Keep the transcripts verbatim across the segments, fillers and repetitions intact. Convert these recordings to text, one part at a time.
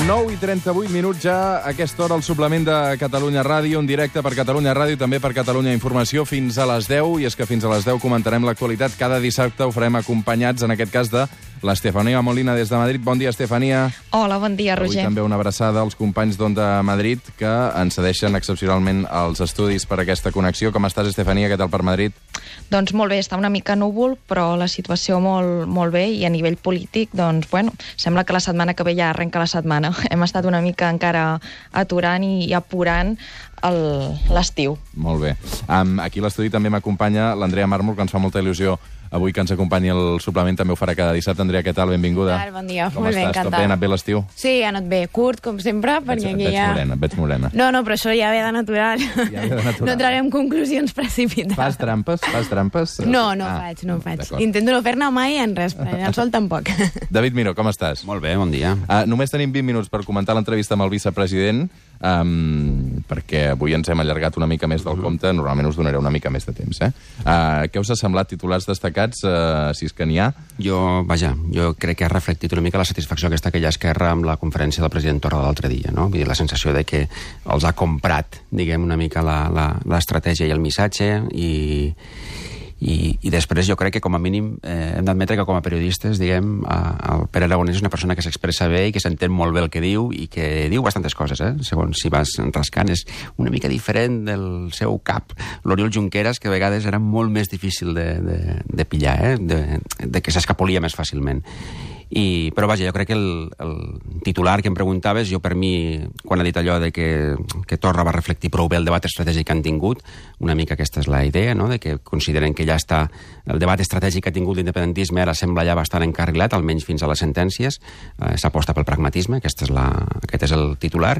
nou i trenta-vuit minuts ja, a aquesta hora el suplement de Catalunya Ràdio, en directe per Catalunya Ràdio, també per Catalunya Informació, fins a les deu, i és que fins a les deu comentarem l'actualitat. Cada dissabte ho farem acompanyats, en aquest cas, de l'Estefania Molina des de Madrid. Bon dia, Estefania. Hola, bon dia, Roger. Avui també una abraçada als companys d'Onda Madrid, que ens cedeixen excepcionalment els estudis per aquesta connexió. Com estàs, Estefania? Què tal per Madrid? Doncs molt bé, està una mica núvol, però la situació molt, molt bé, i a nivell polític, doncs, bueno, sembla que la setmana que ve ja arrenca la setmana. Hem estat una mica encara aturant i apurant l'estiu. Molt bé. Um, aquí a l'estudi també m'acompanya l'Andrea Mármol, que ens fa molta il·lusió avui que ens acompanyi el suplement, també ho farà cada dissabte. Andrea, què tal? Benvinguda. Tal, bon dia. Com molt estàs? bé, encantada. Tot bé? Ha anat bé l'estiu? Sí, ha anat bé. Curt, com sempre, perquè et aquí veig ja... morena, et veig morena. No, no, però això ja ve de natural. Ja ve de natural. No entraré en conclusions precipitades. Fas trampes? Fas trampes? No, no ah, faig, no faig. d'acord. Intento no fer-ne mai en res, però en el sol tampoc. David Miró, com estàs? Molt bé, bon dia. Uh, només tenim vint minuts per comentar l'entrevista amb el vicepresident, um, perquè avui ens hem allargat una mica més del compte. Normalment us donaré una mica més de temps. Eh? Uh, què us ha semblat, titulars destacats, uh, si és que n'hi ha? Jo, vaja, jo crec que ha reflectit una mica la satisfacció aquesta que hi ha a Esquerra amb la conferència del president Torra de l'altre dia, no? Vull dir, la sensació de que els ha comprat, diguem, una mica l'estratègia i el missatge, i... I, i després jo crec que com a mínim eh, hem d'admetre que com a periodistes, diguem, el Pere Aragonès és una persona que s'expressa bé i que s'entén molt bé el que diu, i que diu bastantes coses, eh? Segons si vas rascant. És una mica diferent del seu cap, l'Oriol Junqueras, que a vegades era molt més difícil de, de, de pillar, eh? de, de que s'escapolia més fàcilment. I, però vaja, jo crec que el, el titular que em preguntaves, jo per mi, quan ha dit allò de que, que Torra va reflectir prou bé el debat estratègic que han tingut, una mica aquesta és la idea, no? De que consideren que ja està, el debat estratègic que ha tingut l'independentisme ara sembla ja bastant encarrilat, almenys fins a les sentències, eh, s'aposta pel pragmatisme, aquest és, la, aquest és el titular,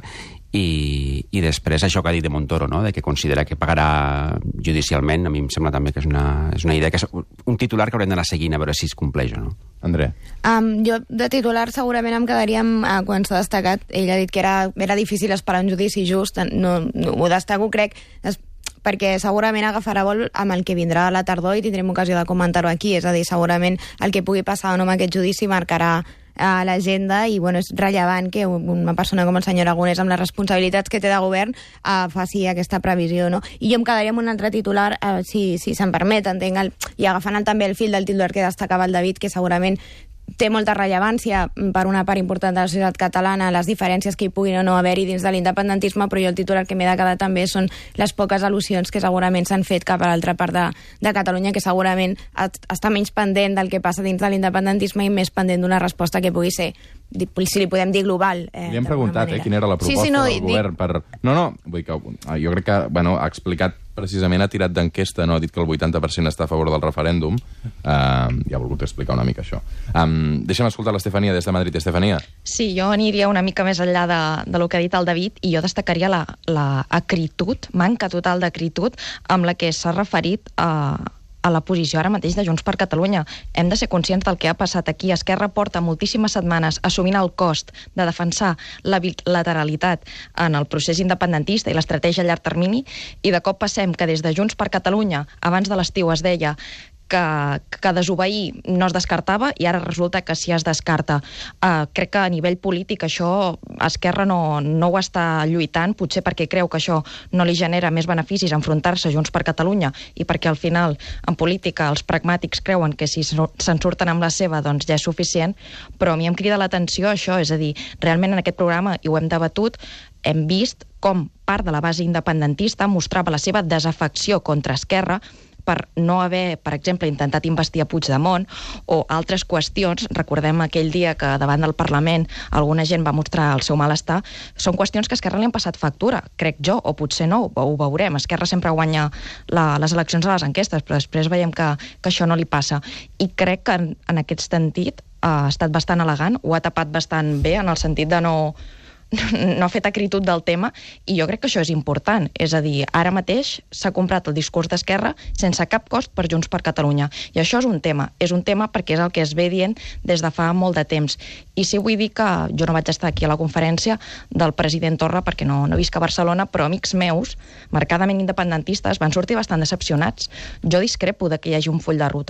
i, i després això que ha dit de Montoro, no? De que considera que pagarà judicialment, a mi em sembla també que és una, és una idea, que és un titular que haurem d'anar seguint a veure si es compleix o no. André. Um, jo, de titular, segurament em quedaria amb, uh, quan s'ha destacat. Ell ha dit que era, era difícil esperar un judici just. No, no ho destaco, crec, es, perquè segurament agafarà vol amb el que vindrà a la tardor i tindrem ocasió de comentar-ho aquí. És a dir, segurament el que pugui passar o no amb aquest judici marcarà a l'agenda, i bueno, és rellevant que una persona com el senyor Aragonès, amb les responsabilitats que té de govern, uh, faci aquesta previsió, no? I jo em quedaria amb un altre titular, uh, si, si se'n permet, entenc, el, i agafant el, també el fil del titular que destacava el David, que segurament té molta rellevància per una part important de la societat catalana, les diferències que hi puguin o no haver-hi dins de l'independentisme, però jo el titular que m'he de quedar també són les poques al·lusions que segurament s'han fet cap a l'altra part de, de Catalunya, que segurament està menys pendent del que passa dins de l'independentisme i més pendent d'una resposta que pugui ser, si li podem dir, global. Eh, li hem preguntat eh, quina era la proposta sí, sí, no, del govern dic... per... No, no, vull que, jo crec que bueno, ha explicat precisament, ha tirat d'enquesta, no? Ha dit que el vuitanta per cent està a favor del referèndum, uh, i ha volgut explicar una mica això. Um, deixa'm escoltar l'Estefania des de Madrid. Estefania. Sí, jo aniria una mica més enllà de, de lo que ha dit el David, i jo destacaria la, la acritud, manca total d'acritud, amb la que s'ha referit a... a la posició ara mateix de Junts per Catalunya. Hem de ser conscients del que ha passat aquí. Esquerra porta moltíssimes setmanes assumint el cost de defensar la bilateralitat en el procés independentista i l'estratègia a llarg termini, i de cop passem que des de Junts per Catalunya, abans de l'estiu es deia que, que desobeir no es descartava, i ara resulta que sí es descarta. Uh, crec que a nivell polític això Esquerra no, no ho està lluitant, potser perquè creu que això no li genera més beneficis enfrontar-se a Junts per Catalunya, i perquè al final en política els pragmàtics creuen que si se'n surten amb la seva doncs ja és suficient, però a mi em crida l'atenció això, és a dir, realment en aquest programa, i ho hem debatut, hem vist com part de la base independentista mostrava la seva desafecció contra Esquerra per no haver, per exemple, intentat investir a Puigdemont, o altres qüestions. Recordem aquell dia que davant del Parlament alguna gent va mostrar el seu malestar. Són qüestions que a Esquerra li han passat factura, crec jo, o potser no, ho, ho veurem. Esquerra sempre guanya la, les eleccions a les enquestes, però després veiem que, que això no li passa. I crec que en, en aquest sentit ha estat bastant elegant, ho ha tapat bastant bé, en el sentit de no... no ha fet acritud del tema, i jo crec que això és important. És a dir, ara mateix s'ha comprat el discurs d'Esquerra sense cap cost per Junts per Catalunya. I això és un tema. És un tema perquè és el que es ve dient des de fa molt de temps. I sí vull dir que jo no vaig estar aquí a la conferència del president Torra perquè no, no visc a Barcelona, però amics meus, marcadament independentistes, van sortir bastant decepcionats. Jo discrepo de que hi hagi un full de ruta.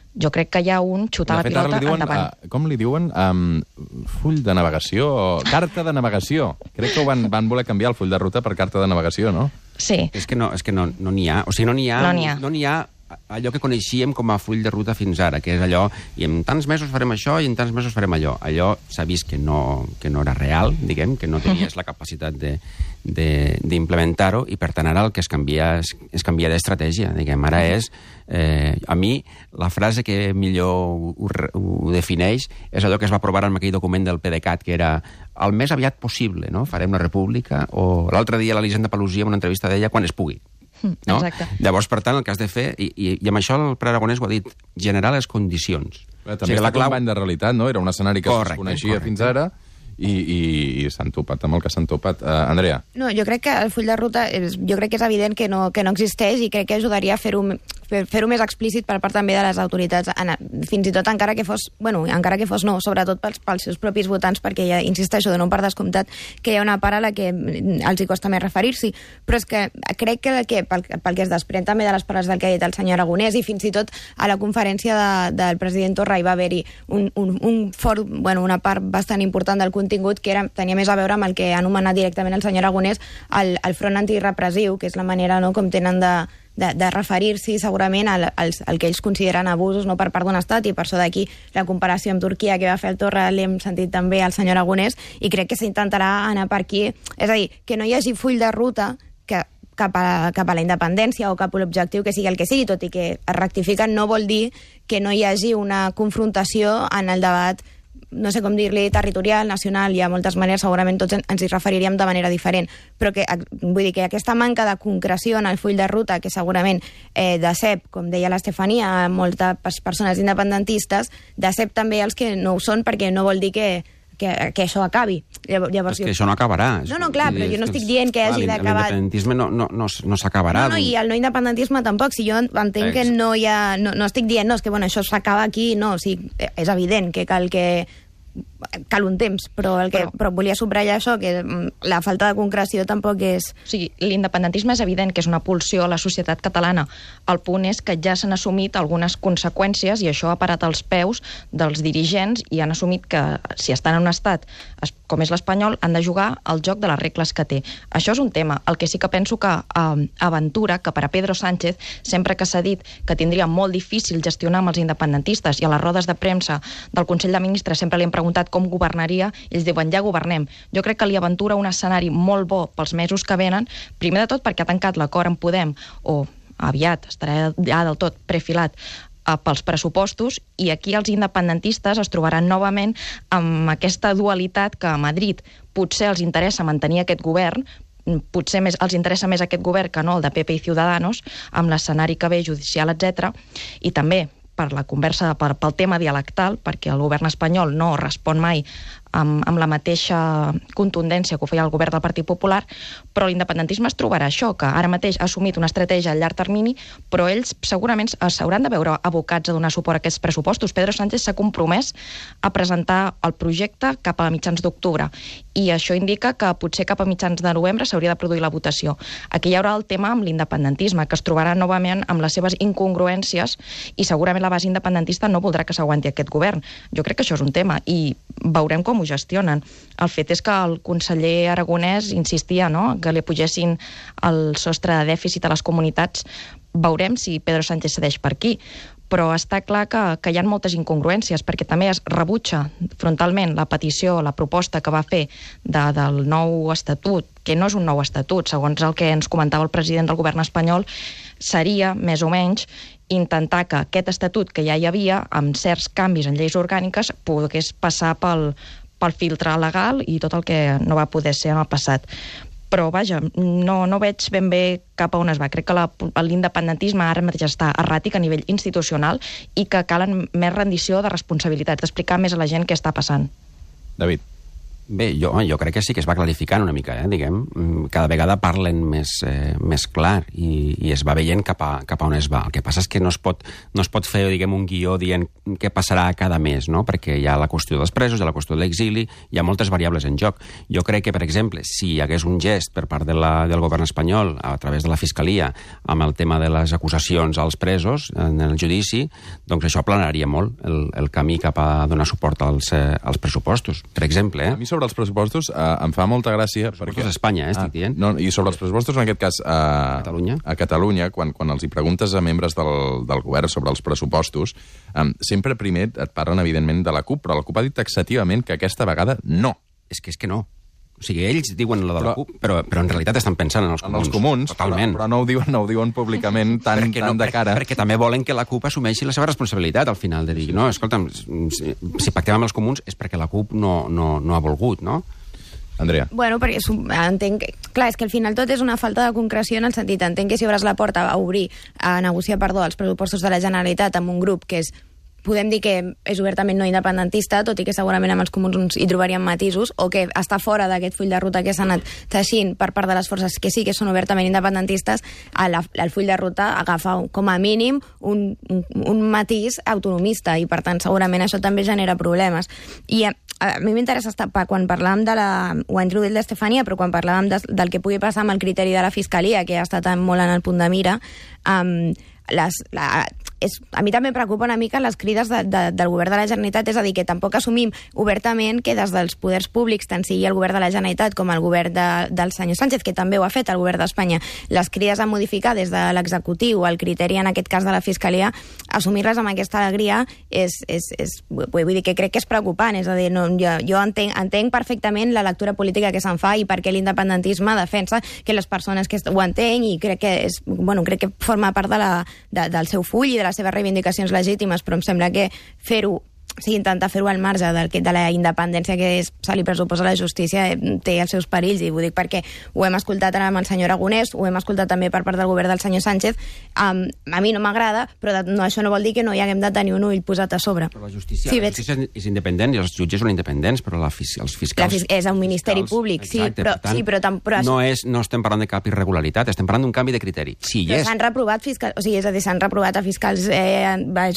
Jo crec que hi ha un xutar la pilota li diuen, endavant. Uh, com li diuen? Um, full de navegació o carta de navegació. Crec que ho van, van voler canviar el full de ruta per carta de navegació, no? Sí. És que no és que no no n'hi ha. O sigui, no n'hi ha, No n'hi ha. no n'hi ha allò que coneixíem com a full de ruta fins ara, que és allò, i en tants mesos farem això i en tants mesos farem allò. Allò s'ha vist que no, que no era real, diguem, que no tenies la capacitat d'implementar-ho, i per tant ara el que es canvia és, es canvia d'estratègia, diguem. Ara és, eh, a mi, la frase que millor ho, ho defineix és allò que es va aprovar en aquell document del PDeCAT, que era el més aviat possible, no? Farem la república, o l'altre dia l'Elisenda Paluzie en una entrevista deia quan es pugui. No? Exacte. Llavors, per tant, el que has de fer, i, i, i amb això el Pere Aragonès ho ha dit, generar les condicions. Bé, també o sigui, està clau... un bany de realitat, no? Era un escenari que correcte, es coneixia correcte. fins ara i, i, i s'han topat amb el que s'han topat. Uh, Andrea? No, jo crec que el full de ruta, és, jo crec que és evident que no, que no existeix, i crec que ajudaria a fer-ho fer-ho més explícit per part també de les autoritats, fins i tot encara que fos, bueno, encara que fos no, sobretot pels, pels seus propis votants, perquè ja insisteixo, dono per descomptat que hi ha una part a la que els hi costa més referir-s'hi, però és que crec que, que pel, pel que es desprèn també de les paraules del que ha dit el senyor Aragonès, i fins i tot a la conferència de, del president Torra hi va haver-hi un, un, un fort, bueno, una part bastant important del contingut que era, tenia més a veure amb el que ha anomenat directament el senyor Aragonès el, el front antirepressiu, que és la manera, no, com tenen de de, de referir-s'hi segurament al, al, al que ells consideren abusos, no, per part d'un estat, i per això d'aquí la comparació amb Turquia que va fer el Torra l'hem sentit també al senyor Aragonès, i crec que s'intentarà anar per aquí. És a dir, que no hi hagi full de ruta que cap a, cap a la independència o cap a l'objectiu que sigui el que sigui, tot i que es rectifiquen, no vol dir que no hi hagi una confrontació en el debat, no sé com dir-li, territorial, nacional. Hi ha moltes maneres, segurament tots ens hi referiríem de manera diferent, però que, vull dir que aquesta manca de concreció en el full de ruta, que segurament eh, decep, com deia l'Estefania, a moltes persones independentistes, decep també els que no ho són, perquè no vol dir que Que, que això acabi. Llavors, és que això no acabarà. No, no, clar, però jo no estic dient que hagi d'acabar... L'independentisme no, no, no, no s'acabarà. No, no, i el no independentisme tampoc. Si jo entenc que no hi ha... No, no estic dient, no, és que bueno, això s'acaba aquí, no, o sigui, és evident que cal que... cal un temps, però, el que, però... però volia subratllar això, que la falta de concreció tampoc és... O sigui, l'independentisme és evident que és una pulsió a la societat catalana. El punt és que ja s'han assumit algunes conseqüències i això ha parat els peus dels dirigents i han assumit que si estan en un estat com és l'espanyol han de jugar al joc de les regles que té. Això és un tema. El que sí que penso que eh, Aventura, que per a Pedro Sánchez, sempre que s'ha dit que tindria molt difícil gestionar amb els independentistes, i a les rodes de premsa del Consell de Ministres sempre li han preguntat com governaria, i ells diuen, ja governem. Jo crec que li aventura un escenari molt bo pels mesos que venen, primer de tot perquè ha tancat l'acord amb Podem, o aviat, estarà ja del tot prefilat, eh, pels pressupostos, i aquí els independentistes es trobaran novament amb aquesta dualitat que a Madrid potser els interessa mantenir aquest govern, potser més, els interessa més aquest govern que no el de P P i Ciudadanos, amb l'escenari que ve judicial, etcètera, i també per la conversa, per, pel tema dialectal, perquè el govern espanyol no respon mai amb, amb la mateixa contundència que ho feia el govern del Partit Popular, però l'independentisme es trobarà això, que ara mateix ha assumit una estratègia a llarg termini, però ells segurament s'hauran de veure abocats a donar suport a aquests pressupostos. Pedro Sánchez s'ha compromès a presentar el projecte cap a mitjans d'octubre, i això indica que potser cap a mitjans de novembre s'hauria de produir la votació. Aquí hi haurà el tema amb l'independentisme, que es trobarà novament amb les seves incongruències, i segurament la base independentista no voldrà que s'aguanti aquest govern. Jo crec que això és un tema, i veurem com ho gestionen. El fet és que el conseller Aragonès insistia, no?, que li pugessin el sostre de dèficit a les comunitats. Veurem si Pedro Sánchez cedeix per aquí, però està clar que, que hi ha moltes incongruències, perquè també es rebutja frontalment la petició, la proposta que va fer de, del nou estatut, que no és un nou estatut, segons el que ens comentava el president del govern espanyol, seria, més o menys, intentar que aquest estatut que ja hi havia, amb certs canvis en lleis orgàniques, pogués passar pel, pel filtre legal i tot el que no va poder ser en el passat. Però, vaja, no, no veig ben bé cap a on es va. Crec que l'independentisme ara mateix està erràtic a nivell institucional i que calen més rendició de responsabilitats, d'explicar més a la gent què està passant. David. Bé, jo, jo crec que sí que es va clarificant una mica, eh, diguem. Cada vegada parlen més, eh, més clar i, i es va veient cap a, cap a on es va. El que passa és que no es pot, no es pot fer, diguem, un guió dient què passarà cada mes, no? Perquè hi ha la qüestió dels presos, hi ha la qüestió de l'exili, hi ha moltes variables en joc. Jo crec que, per exemple, si hi hagués un gest per part de la, del govern espanyol a través de la Fiscalia amb el tema de les acusacions als presos en el judici, doncs això aplanaria molt el, el camí cap a donar suport als, eh, als pressupostos, per exemple. Eh? A mi sobre els pressupostos eh, em fa molta gràcia... Pressupostos d'Espanya, eh, estic dient. No, i sobre els pressupostos, en aquest cas, a Catalunya, a Catalunya quan, quan els hi preguntes a membres del, del govern sobre els pressupostos, eh, sempre primer et parlen, evidentment, de la CUP, però la CUP ha dit taxativament que aquesta vegada no. És que és que no. O sigui, ells diuen la de la CUP, però, però en realitat estan pensant en els comuns. En els comuns, totalment. Però, però no ho diuen, no ho diuen públicament tan, perquè tan no, de cara. Perquè, perquè també volen que la CUP assumeixi la seva responsabilitat al final, de dir, no, escolta'm, si, si pactem amb els comuns és perquè la CUP no, no, no ha volgut, no? Andrea. Bueno, perquè entenc... Clar, és que al final tot és una falta de concreció en el sentit, entenc que si obres la porta a obrir, a negociar, perdó, els pressupostos de la Generalitat amb un grup que és, podem dir que és obertament no independentista, tot i que segurament amb els comuns hi trobaríem matisos, o que està fora d'aquest full de ruta que s'ha anat teixint per part de les forces que sí que són obertament independentistes, el, el full de ruta agafa com a mínim un, un, un matís autonomista i per tant segurament això també genera problemes. I a, a mi m'interessa estar, quan parlàvem de la... ho ha introduït l'Estefania, però quan parlàvem de, del que pugui passar amb el criteri de la Fiscalia, que ha estat molt en el punt de mira, um, les, la, és, a mi també em preocupa una mica les crides de, de, del govern de la Generalitat, és a dir, que tampoc assumim obertament que des dels poders públics, tant sigui el govern de la Generalitat com el govern de, del senyor Sánchez, que també ho ha fet el govern d'Espanya, les crides a modificar des de l'executiu el criteri, en aquest cas de la Fiscalia, assumir-les amb aquesta alegria és, és, és, vull dir que crec que és preocupant, és a dir, no, jo, jo entenc, entenc perfectament la lectura política que se'n fa i per què l'independentisme defensa que les persones que ho entenc i crec que, és, bueno, crec que forma part de la, de, del seu full i de les seves reivindicacions legítimes, però em sembla que fer-ho, o sigui, intentar fer-ho al marge del, de la independència que és, se li pressuposa a la justícia té els seus perills, i ho dic perquè ho hem escoltat ara amb el senyor Aragonès, ho hem escoltat també per part del govern del senyor Sánchez. Um, a mi no m'agrada, però de, no, això no vol dir que no hi haguem de tenir un ull posat a sobre. Però la justícia, sí, la justícia és independent i els jutges són independents, però la, els fiscals... La fis és un ministeri fiscals, públic, sí, exacte, però, tant, sí, però, tam, però no, és, no estem parlant de cap irregularitat, estem parlant d'un canvi de criteri. Sí, però és. s'han reprovat fiscals, o sigui, és a dir, s'han reprovat a fiscals, eh,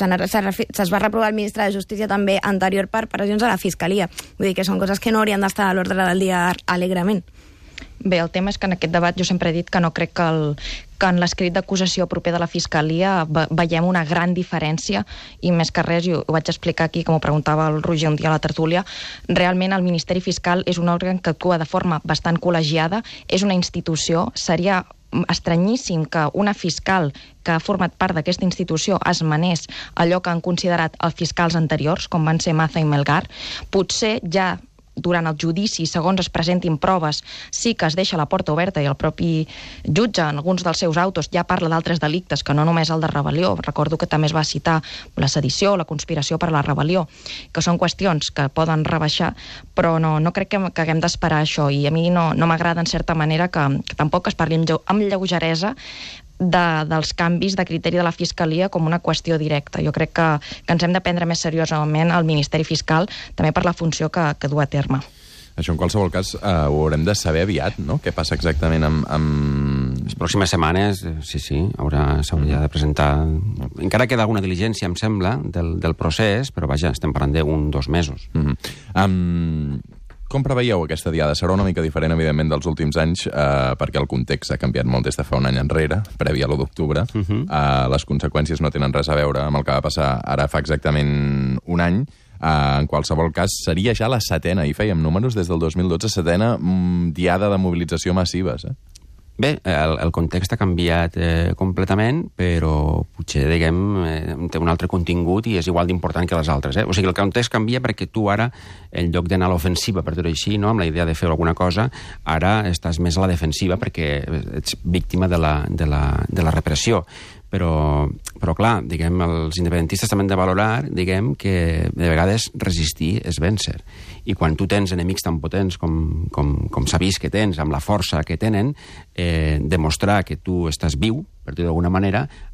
se'ls va reprovar el ministre de Justícia també anterior per pressions a la Fiscalia. Vull dir que són coses que no haurien d'estar a l'ordre del dia alegrement. Bé, el tema és que en aquest debat jo sempre he dit que no crec que, el, que en l'escrit d'acusació proper de la Fiscalia ve, veiem una gran diferència i més que res, jo ho vaig explicar aquí, com ho preguntava el Roger un dia a la tertúlia, realment el Ministeri Fiscal és un òrgan que actua de forma bastant col·legiada, és una institució, seria estranyíssim que una fiscal que ha format part d'aquesta institució esmenés allò que han considerat els fiscals anteriors, com van ser Maza i Melgar. Potser ja durant el judici, segons es presentin proves, sí que es deixa la porta oberta i el propi jutge, en alguns dels seus autos, ja parla d'altres delictes, que no només el de rebel·lió. Recordo que també es va citar la sedició, la conspiració per a la rebel·lió, que són qüestions que poden rebaixar, però no, no crec que, que haguem d'esperar això, i a mi no, no m'agrada en certa manera que, que tampoc es parli amb, amb lleugeresa De, dels canvis de criteri de la Fiscalia com una qüestió directa. Jo crec que, que ens hem de prendre més seriosament el Ministeri Fiscal, també per la funció que, que du a terme. Això, en qualsevol cas, eh, ho haurem de saber aviat, no? Què passa exactament amb... amb... Les pròximes setmanes, sí, sí, s'hauria de presentar... Encara queda alguna diligència, em sembla, del, del procés, però vaja, estem parlant d'un, dos mesos. Mm-hmm. Um... Com preveieu aquesta diada? Serà una mica diferent, evidentment, dels últims anys, eh, perquè el context ha canviat molt des de fa un any enrere, previ a l'u d'octubre. Uh -huh. eh, les conseqüències no tenen res a veure amb el que va passar ara fa exactament un any. Eh, en qualsevol cas, seria ja la setena, i fèiem números des del dos mil dotze, setena mm, diada de mobilització massives, eh? Bé, el, el context ha canviat eh, completament, però potser, diguem, eh, té un altre contingut i és igual d'important que les altres. Eh? O sigui, el context canvia perquè tu ara, en lloc d'anar a l'ofensiva, per dir-ho així, no? Amb la idea de fer alguna cosa, ara estàs més a la defensiva perquè ets víctima de la, de la, de la repressió. Però, però clar, diguem, els independentistes també han de valorar, diguem, que de vegades resistir és vèncer. I quan tu tens enemics tan potents com, com, com s'ha vist que tens, amb la força que tenen, eh, demostrar que tu estàs viu, per dir-ho d'alguna manera,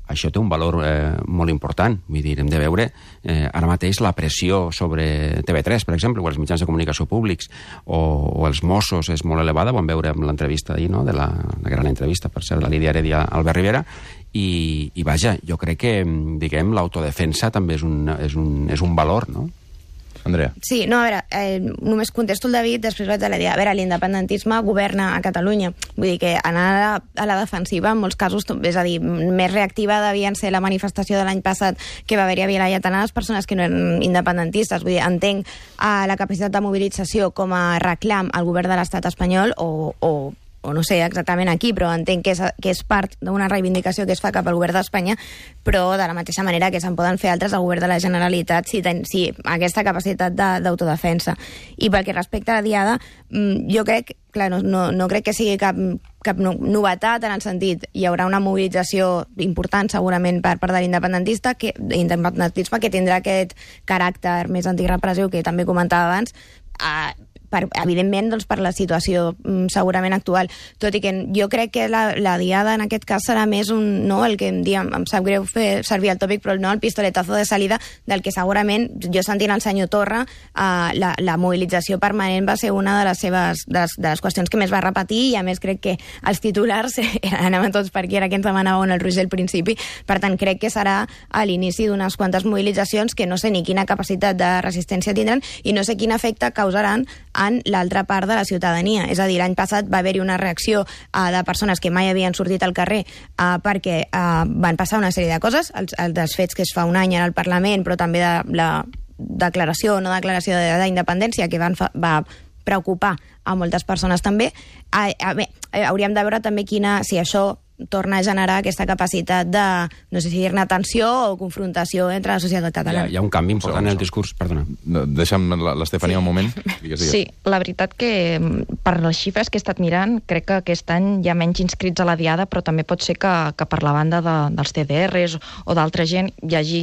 això té un valor eh, molt important. Vull dir, hem de veure eh, ara mateix la pressió sobre T V tres, per exemple, o els mitjans de comunicació públics, o, o els Mossos és molt elevada. Vam veure amb l'entrevista d'ahir, no? de la, la gran entrevista, per cert, de la Lídia Heredia a Albert Rivera, i, i vaja, jo crec que, diguem, l'autodefensa també és un, és un, és un valor, no? Andrea. Sí, no, a veure, eh, només contesto el David, després vaig a la idea. A veure, l'independentisme governa a Catalunya. Vull dir que anar a la, a la defensiva, en molts casos, és a dir, més reactiva devien ser la manifestació de l'any passat que va haver-hi a Vilayetana les persones que no eren independentistes. Vull dir, entenc eh, la capacitat de mobilització com a reclam al govern de l'estat espanyol o, o o no sé exactament aquí, però entenc que és, que és part d'una reivindicació que es fa cap al govern d'Espanya, però de la mateixa manera que se'n poden fer altres al govern de la Generalitat si, ten, si aquesta capacitat d'autodefensa. I pel que respecta a la Diada, jo crec, clar, no, no, no crec que sigui cap, cap novetat en el sentit, hi haurà una mobilització important segurament per part de l'independentista, que, independentisme que tindrà aquest caràcter més antirepressiu que també comentava abans, a per, evidentment, doncs, per la situació mm, segurament actual. Tot i que jo crec que la, la Diada en aquest cas serà més un, no, el que em, diem, em sap greu fer servir el tòpic, però no, el pistoletazo de salida del que segurament, jo sentint el senyor Torra, eh, la, la mobilització permanent va ser una de les seves de les, de les qüestions que més va repetir, i a més crec que els titulars anaven tots per aquí, era que ens demanava on el Roger al principi. Per tant, crec que serà a l'inici d'unes quantes mobilitzacions que no sé ni quina capacitat de resistència tindran i no sé quin efecte causaran en l'altra part de la ciutadania. És a dir, l'any passat va haver-hi una reacció uh, de persones que mai havien sortit al carrer uh, perquè uh, van passar una sèrie de coses, els, els desfets que es fa un any al Parlament, però també de la declaració o no declaració d'independència que van fa, va preocupar a moltes persones també. Uh, uh, bé, uh, hauríem de veure també quina, si això torna a generar aquesta capacitat de, no sé si dir-ne tensió o confrontació entre la societat catalana. Hi ha, hi ha un canvi important en el discurs, perdona. No, deixa'm l'Estefania sí. un moment. Digues, digues. Sí, la veritat que per les xifres que he estat mirant, crec que aquest any hi ha menys inscrits a la Diada, però també pot ser que, que per la banda de, dels T D Rs o d'altra gent hi hagi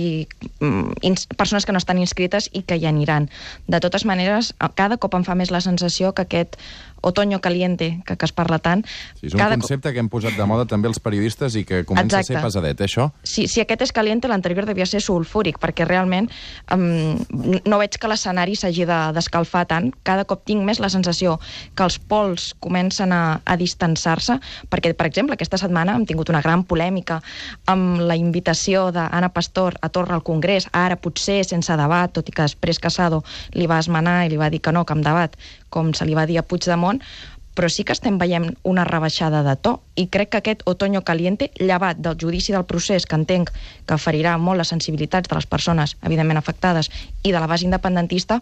ins, persones que no estan inscrites i que hi aniran. De totes maneres, cada cop em fa més la sensació que aquest otoño caliente, que, que es parla tant... Sí, és un cada concepte que hem posat de moda també els periodistes i que comença Exacte. a ser pesadet, eh, això? Sí, si aquest és caliente, l'anterior devia ser sulfúric, perquè realment um, no veig que l'escenari s'hagi d'escalfar de, tant. Cada cop tinc més la sensació que els pols comencen a, a distanciar-se, perquè, per exemple, aquesta setmana hem tingut una gran polèmica amb la invitació d'Anna Pastor a Torra al Congrés, ara potser sense debat, tot i que després Casado li va esmenar i li va dir que no, que amb debat, com se li va dir a Puigdemont, però sí que estem veient una rebaixada de to, i crec que aquest otoño caliente, llevat del judici del procés, que entenc que ferirà molt les sensibilitats de les persones, evidentment afectades, i de la base independentista,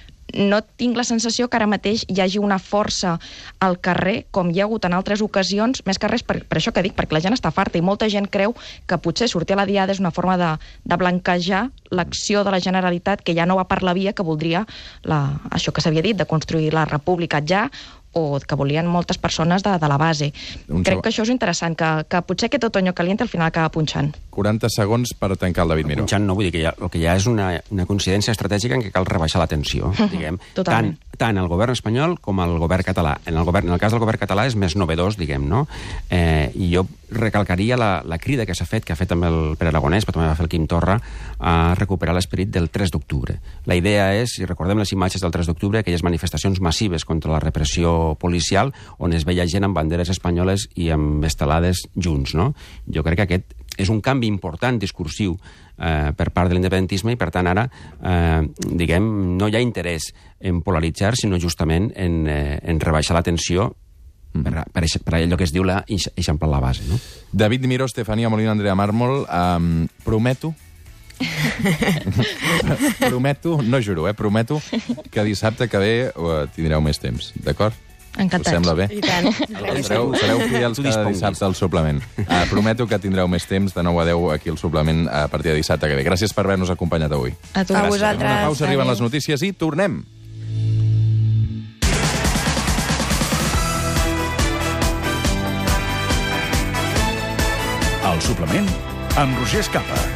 no tinc la sensació que ara mateix hi hagi una força al carrer, com hi ha hagut en altres ocasions, més que res per, per això que dic, perquè la gent està farta, i molta gent creu que potser sortir a la Diada és una forma de, de blanquejar l'acció de la Generalitat, que ja no va per la via que voldria la, això que s'havia dit, de construir la república ja, o que volien moltes persones de, de la base. Un Crec segon. que això és interessant, que, que potser aquest otoño caliente al final acaba punxant. quaranta segons per tancar el David Miró. Punxant no, vull dir que ja, el que hi ha és una, una coincidència estratègica en què cal rebaixar la tensió, diguem. Tant, tant el govern espanyol com el govern català. En el, govern, en el cas del govern català és més novedós, diguem, no? Eh, I jo recalcaria la, la crida que s'ha fet, que ha fet també el Pere Aragonès, però també va fer el Quim Torra, a recuperar l'esperit del tres d'octubre. La idea és, si recordem les imatges del tres d'octubre, aquelles manifestacions massives contra la repressió policial, on es veia gent amb banderes espanyoles i amb estelades junts, no? Jo crec que aquest és un canvi important discursiu eh, per part de l'independentisme i, per tant, ara, eh, diguem, no hi ha interès en polaritzar, sinó justament en, eh, en rebaixar la tensió per, per, per allò que es diu la, eixamplar la base, no? David Miró, Estefania Molina, Andrea Mármol, um, prometo prometo, no juro, eh, prometo que dissabte que ve uh, tindreu més temps, d'acord? Encantats. Us sembla bé? I tant. Sereu, sereu fidels cada dissabte al suplement. Uh, prometo que tindreu més temps de nou a deu aquí al suplement a partir de dissabte que ve. Gràcies per haver-nos acompanyat avui. A tu. A vosaltres. Una pausa, arriben les notícies i tornem. El suplement amb Roger Escapa.